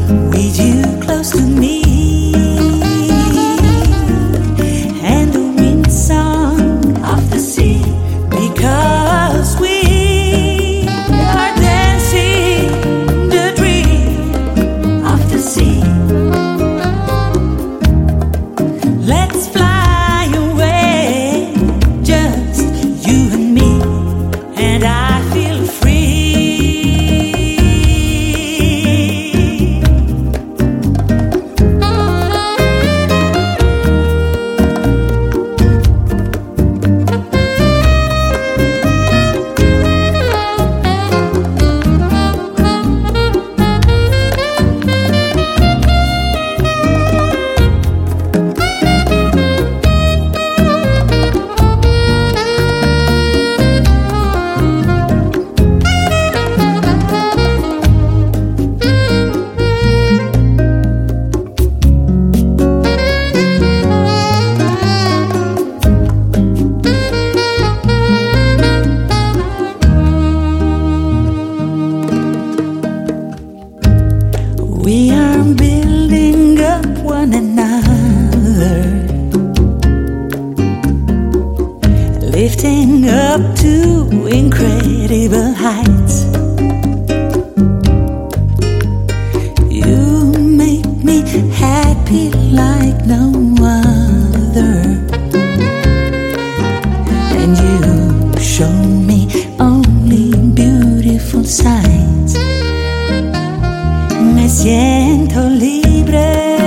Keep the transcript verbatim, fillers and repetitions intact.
with you close to me, and the wind song of the sea, because we are dancing the dream of the sea. Let's fly away, just you and me, and I feel free. We are building up one another, lifting up to incredible heights. You make me happy like no other, and you show me only beautiful sights. Me siento libre.